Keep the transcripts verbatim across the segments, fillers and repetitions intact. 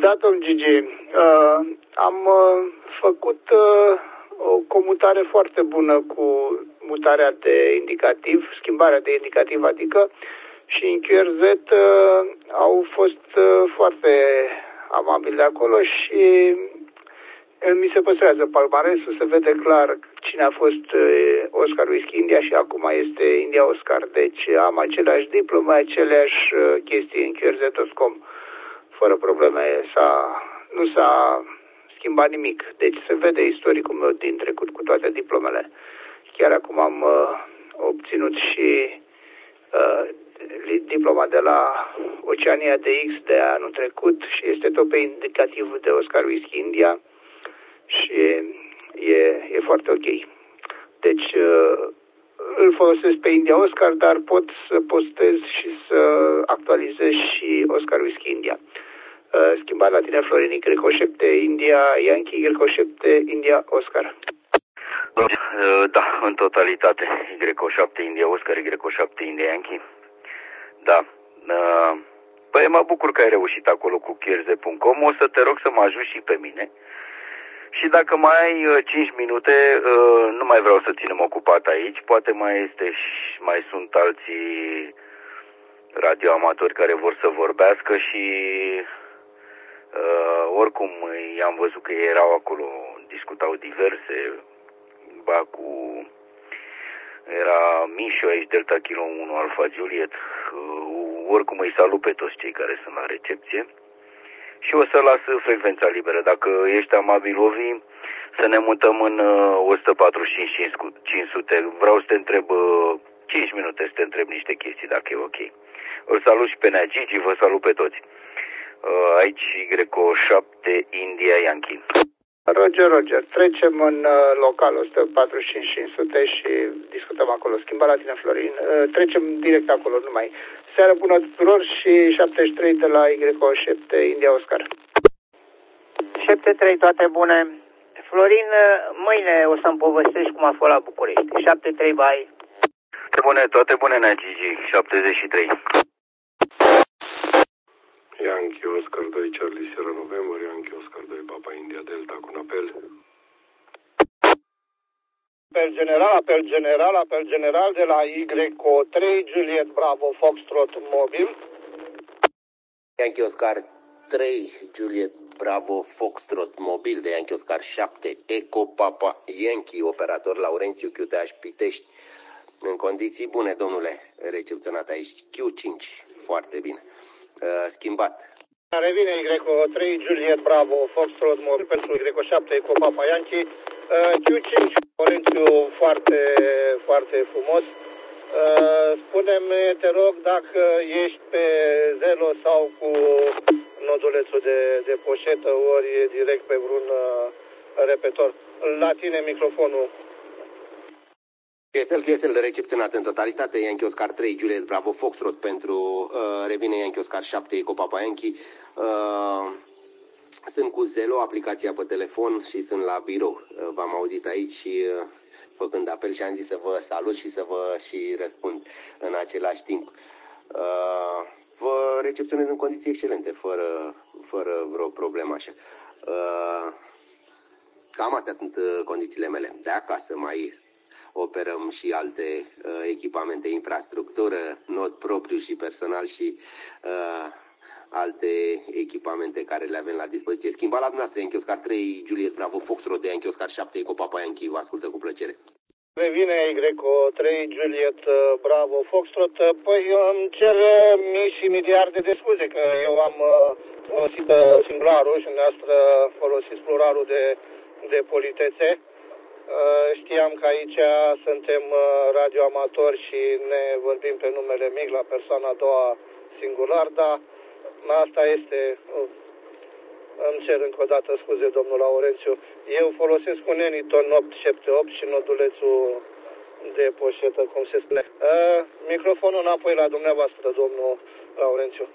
Da, domnul Gigi, uh, am uh, făcut uh, o comutare foarte bună cu mutarea de indicativ, schimbarea de indicativ, adică, și în Q R Z uh, au fost uh, foarte amabili de acolo și uh, mi se păstrează palmaresul, se vede clar cine a fost uh, Oscar Whisky India și acum este India Oscar. Deci am aceleași diplome, aceleași uh, chestii în Q R Z punct com. Fără probleme, s-a, nu s-a schimbat nimic. Deci se vede istoricul meu din trecut cu toate diplomele. Chiar acum am uh, obținut și uh, diploma de la Oceania D X de anul trecut și este tot pe indicativ de Oscar Whisky India și e, e foarte ok. Deci uh, îl folosesc pe India Oscar, dar pot să postez și să actualizez și Oscar Whisky India. Uh, schimbat la tine, Florin, Y șapte India Yankee, Y șapte India Oscar. Uh, da, în totalitate. Y șapte India Oscar, Y șapte India Yankee. Da. Uh, păi mă bucur că ai reușit acolo cu Q R Z punct com. O să te rog să mă ajut și pe mine. Și dacă mai ai uh, cinci minute, uh, nu mai vreau să ținem ocupat aici. Poate mai este și mai sunt alții radioamatori care vor să vorbească și uh, oricum i-am văzut că ei erau acolo, discutau diverse, ba cu era Mișu aici, Delta Kilo unu Alfa Juliet, uh, oricum îi salut pe toți cei care sunt la recepție. Și o să las frecvența liberă. Dacă ești amabil, Ovi, să ne mutăm în uh, o sută patruzeci și cinci cinci sute. Vreau să te întreb uh, cinci minute, să te întreb niște chestii, dacă e ok. Îl salut și pe Nea Gigi, vă salut pe toți. Uh, aici Y șapte India Yankee. Roger, Roger. Trecem în uh, local o sută patruzeci și cinci cinci sute și discutăm acolo. Schimba la tine, Florin. Uh, trecem direct acolo, numai. Seară bună tuturor și șaptezeci și trei de la Y șapte India Oscar. șapte trei, toate bune. Florin, mâine o să-mi povestești cum a fost la București. șapte trei, bye. Toate bune, toate bune, Nea Gigi. șaptezeci și trei. Yankee Oscar doi Charlie Sierra November, Yankee Oscar doi Papa India Delta cu un apel. Apel general, apel general, apel general de la Y trei Juliet Bravo Foxtrot Mobil. Yankee Oscar trei Juliet Bravo Foxtrot Mobil de Yankee Oscar șapte Eco Papa Yankee, operator Laurențiu Q T H Pitești. În condiții bune, domnule, recepționat aici. Q cinci, foarte bine. Uh, schimbat. Revine Y trei Juliet Bravo Foxtrot Mobil pentru Y șapte Eco Papa Yankee. Uh, Q cinci, Laurențiu, foarte, foarte frumos. Uh, spune-mi, te rog, dacă ești pe Zelo sau cu nodulețul de, de poșetă, ori direct pe vreun uh, repetor. La tine microfonul. Q S L, Q S L recepționat în totalitate, Yankee Oscar trei Juliet Bravo Foxtrot pentru uh, revine Yankee Oscar șapte Eco Papa Yankee. Uh, sunt cu Zelo, aplicația pe telefon și sunt la birou. Uh, v-am auzit aici și uh, făcând apel și am zis să vă salut și să vă și răspund în același timp. Uh, vă recepționez în condiții excelente, fără, fără vreo problemă așa. Uh, cam astea sunt uh, condițiile mele. De acasă mai operăm și alte uh, echipamente, infrastructură, not propriu și personal și uh, alte echipamente care le avem la dispoziție. Schimba la dumneavoastră, Yankee Oscar trei Juliet Bravo Foxtrot de Yankee Oscar șapte Eco Papa Yankee. Vă ascultă cu plăcere. Revine Y trei Juliet Bravo Foxtrot. Păi îmi cer mii și miliarde de scuze că eu am folosit singularul și dumneavoastră folosiți pluralul de, de politețe. Știam că aici suntem radioamatori și ne vorbim pe numele mic la persoana a doua singular, dar asta este. Îmi cer încă o dată scuze, domnul Laurențiu. Eu folosesc un Eniton opt șapte opt și nodulețul de poșetă, cum se spune. Uh, microfonul înapoi la dumneavoastră, domnul Laurențiu.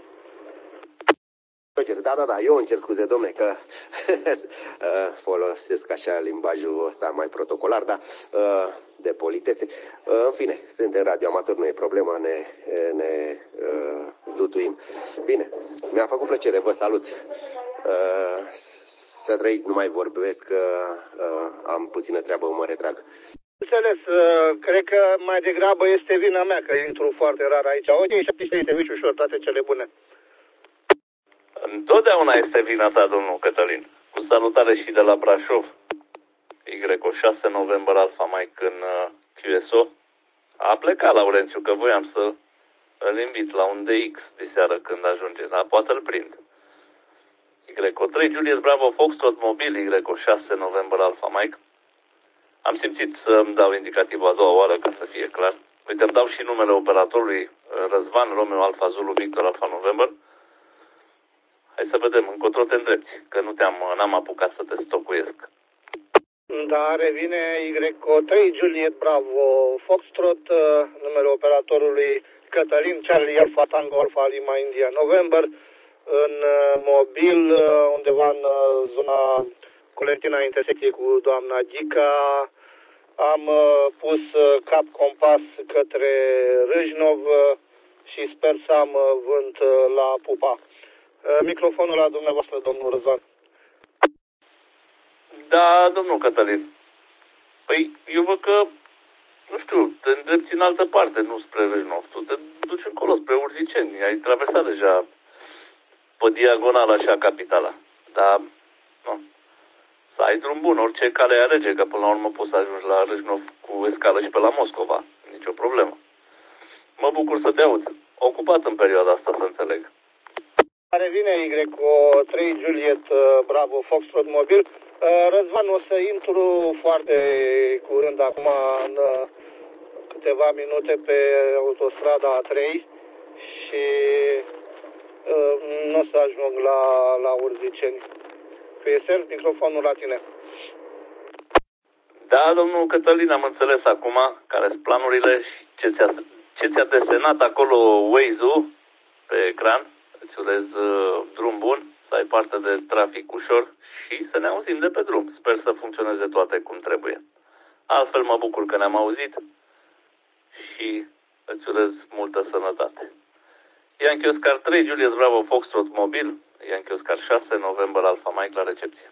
Da, da, da, eu îmi cer scuze, domne, că folosesc așa limbajul ăsta mai protocolar, dar de politețe. În fine, suntem radioamatori, nu e problemă, ne, ne uh, dutuim. Bine, mi-a făcut plăcere, vă salut. Uh, să trăiți, nu mai vorbesc, că uh, am puțină treabă, mă retrag. Înțeles, uh, cred că mai degrabă este vina mea că intru foarte rar aici. Ok, șaptesprezece serviciu ușor, toate cele bune. Întotdeauna este vina ta, domnul Cătălin. Cu salutare și de la Brașov. Y șase November Alpha Mike în uh, Q S O. A plecat Laurențiu, că voiam să îl invit la un D X de seară când ajunge, dar poate îl prind. Y trei Juliet Bravo Foxtrot Mobil Y șase November Alpha Mike. Am simțit să-mi dau indicativul a doua oară, ca să fie clar. Uite, îmi dau și numele operatorului Răzvan Romeo Alpha Zulu Victor Alpha November. Hai să vedem, încotro te îndrepti, că nu te-am, n-am apucat să te stocuiesc. Da, revine Y trei Juliet Bravo Foxtrot, numele operatorului Cătălin Charlie Alpha Tango Alpha Lima India November, în mobil, undeva în zona Colentina, intersecție cu doamna Gica. Am pus cap compas către Râșnov și sper să am vânt la Pupa. Microfonul la dumneavoastră, domnul Răzvan. Da, domnul Cătălin. Păi, eu văd că, nu știu, te îndrepți în altă parte, nu spre Râșnov. Tu te duci încolo, spre Urziceni. Ai traversat deja pe diagonal așa capitala. Dar, nu. Să ai drum bun, orice cale alege, că până la urmă poți să ajungi la Râșnov cu escală și pe la Moscova. Nicio problemă. Mă bucur să te aud. Ocupat în perioada asta, să înțeleg. Revine Y trei Juliet Bravo Foxtrot Mobil. Răzvan, o să intru foarte curând, acum în câteva minute pe autostrada A trei și nu o să ajung la, la Urziceni. P S L, microfonul la tine. Da, domnul Cătălin, am înțeles acum care sunt planurile și ce ți-a, ce ți-a desenat acolo Waze-ul pe ecran. Îți urez uh, drum bun, să ai parte de trafic ușor și să ne auzim de pe drum. Sper să funcționeze toate cum trebuie. Altfel mă bucur că ne-am auzit și îți urez multă sănătate. Yankee Oscar trei Juliet Bravo Foxtrot Mobil, Yankee Oscar șase November Alpha Mike la recepție.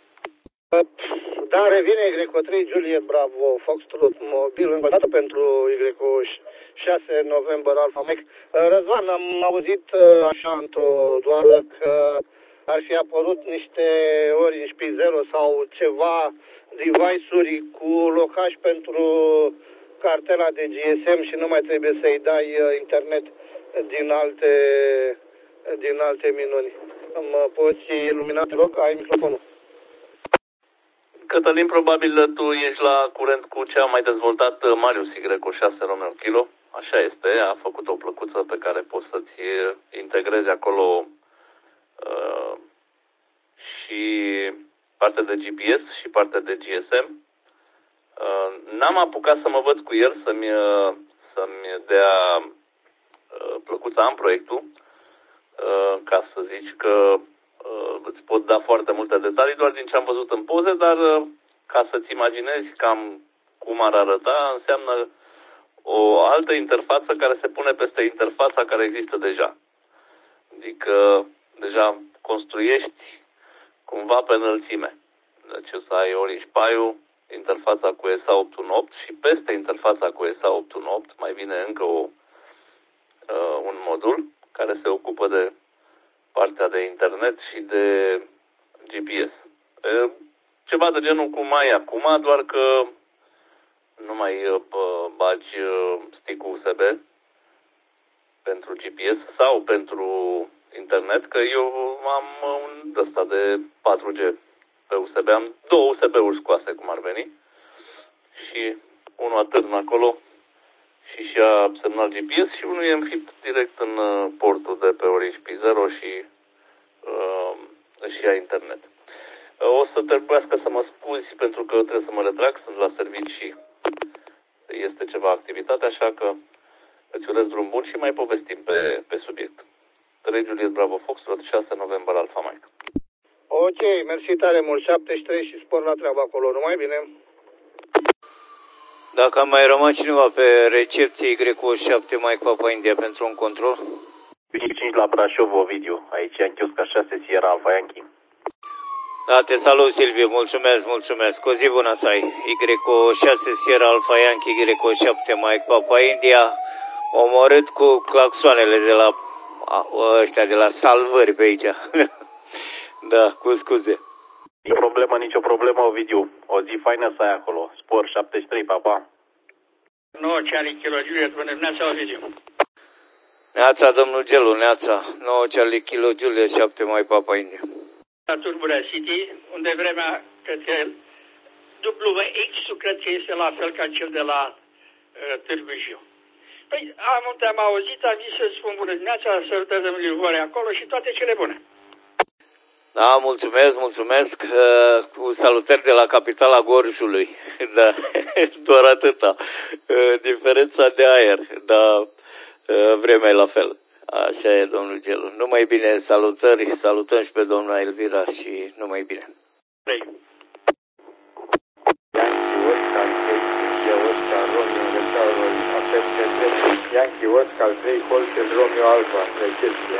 Da, revine Y trei Juliet Bravo Foxtrot Mobil, încă o dată pentru Y șase November Alpha Mike. Răzvan, am auzit așa într-o doară că ar fi apărut niște Orange P zero sau ceva device-uri cu locaj pentru cartela de G S M și nu mai trebuie să-i dai internet din alte, din alte minuni. Mă poți ilumina, te rog? Ai microfonul. Cătălin, probabil tu ești la curent cu cea mai dezvoltat Marius Y șase Romeo Kilo. Așa este, a făcut o plăcuță pe care poți să-ți integrezi acolo uh, și parte de G P S și parte de G S M. Uh, n-am apucat să mă văd cu el, să-mi, uh, să-mi dea uh, plăcuța, am proiectul, uh, ca să zici că uh, îți pot da foarte multe detalii doar din ce am văzut în poze, dar uh, ca să-ți imaginezi cam cum ar arăta, înseamnă o altă interfață care se pune peste interfața care există deja. Adică deja construiești cumva pe înălțime. Deci o să ai Orange Pi-ul, interfața cu E S A opt unu opt și peste interfața cu E S A opt unu opt mai vine încă o, uh, un modul care se ocupă de partea de internet și de G P S. Uh, ceva de genul cum ai acum, doar că nu mai uh, bagi uh, stick-ul U S B pentru G P S sau pentru internet, că eu am un ăsta de patru G pe U S B, am două U S B-uri scoase, cum ar veni, și unul atârnă acolo și și a semnal G P S și unul e înfipt direct în uh, portul de pe Orange P zero și uh, și ia internet. Uh, o să trebuiască să mă scuzi pentru că trebuie să mă retrag, sunt la serviciu și este ceva activitate, așa că îți urez drum bun și mai povestim pe, pe subiect. trei Juliet Bravo Foxtrot, șase November Alpha Mike. Ok, mersi tare mult, șaptezeci și trei și spor la treabă acolo, numai bine. Dacă a mai rămas cineva pe recepție Y șapte Mike Papa India pentru un control? cinci la Brașov, Ovidiu, aici Yankee Oscar șase Sierra Alpha Yankee. Da, te salut, Silviu, mulțumesc, mulțumesc. O zi bună să ai. Y șase Sierra Alpha Yankee, Y șapte Mike Papa India, omorât cu claxoanele de la ăștia de la salvări pe aici. Da, cu scuze. Nicio problemă, nicio problemă, Ovidiu. O zi faină să ai acolo. Spor șaptezeci și trei, papa. nouă Charlie Kilo Juliet, bună dimineața, Ovidiu. Neața, domnul Gelu, neața. nouă Charlie Kilo Juliet, șapte Mike Papa India. La Turbulea City, unde vremea, cred că W X-ul cred că este la fel ca cel de la uh, Târgu Jiu. Păi, am, am auzit, am zis să spun bună dimineața, sărutări de Milivore acolo și toate cele bune. Da, mulțumesc, mulțumesc. Uh, cu salutări de la capitala Gorjului. Da, doar atâta. Uh, diferența de aer, dar uh, vremea e la fel. Așa e, domnul Gelu. Numai bine, salutări, salutăm și pe doamna Elvira și numai bine. trei. Yankee Oscar trei, Oscar Romeo, recepție. Yankee Oscar trei, Hotel Romeo Alfa, recepție.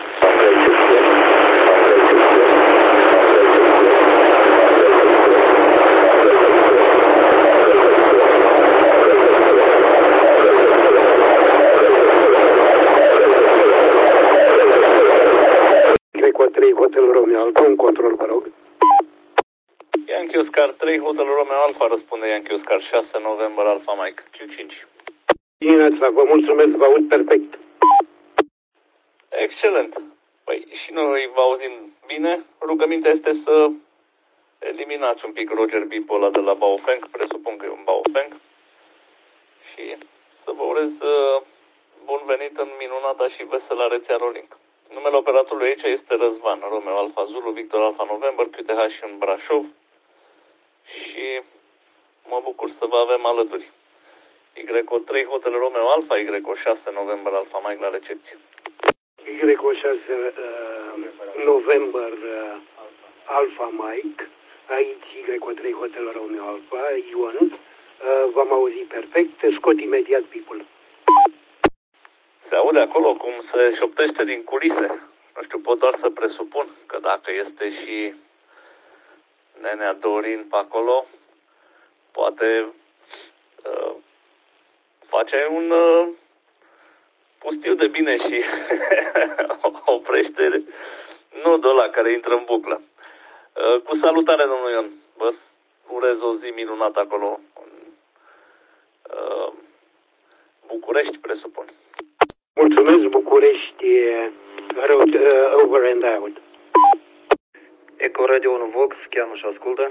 trei Hotel Romeo Alfa, un control, vă rog. Yankee Oscar trei, Hotel Romeo Alfa, răspunde Yankee Oscar șase, November Alfa Mike, Q cinci. Dimineața, vă mulțumesc, vă aud perfect. Excelent. Păi și noi vă auzim bine. Rugămintea este să eliminați un pic Roger Bipo ăla de la Baofeng, presupun că e un Baofeng. Și să vă urez uh, bun venit în minunata și veselă rețea Rolink. Numele operatorului aici este Răzvan, Romeo Alfa Zulu, Victor Alfa November, Q T H în Brașov și mă bucur să vă avem alături. Y trei Hotel Romeo Alfa, Y șase November Alfa Mike la recepție. Y șase uh, November uh, Alfa Mike, aici Y trei Hotel Romeo Alfa, Ion, uh, v-am auzit perfect, scot imediat people. Se aude acolo cum se șoptește din culise. Nu știu, pot doar să presupun că dacă este și nenea Dorin pe acolo, poate uh, face un uh, pustiu de bine și oprește nodul ăla care intră în buclă. Uh, cu salutare, domnul Ion. Vă urez o zi minunată acolo în uh, București, presupun. Mulțumesc, București, road, uh, over and out. Eco Radio unu Vox, cheamă și ascultă.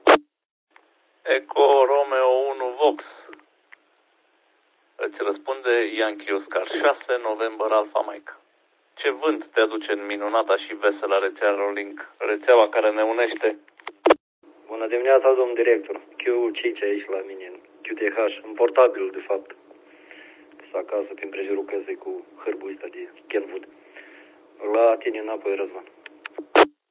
Eco Romeo unu Vox. Îți răspunde Yankee Oscar șase, November Alfa Mike. Ce vânt te aduce în minunata și veselă rețea Rolink, rețeaua care ne unește? Bună dimineața, domnul director. Q cinci aici la mine, în Q T H, în portabil, de fapt. Acasă, prin prejurul căsei cu hârbul ăsta de Kenwood. La tine înapoi, Răzvan.